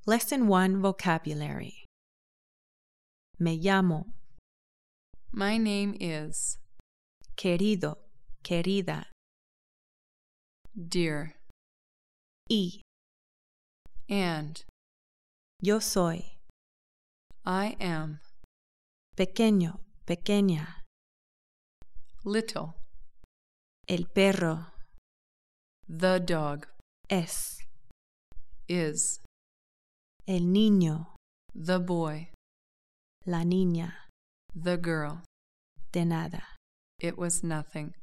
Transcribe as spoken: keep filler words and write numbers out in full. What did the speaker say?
Lesson one Vocabulary. Me llamo. My name is. Querido, querida. Dear. Y. And. Yo soy. I am. Pequeño, pequeña. Little. El perro. The dog. Es. Is. El niño. The boy. La niña. The girl. De nada. It was nothing.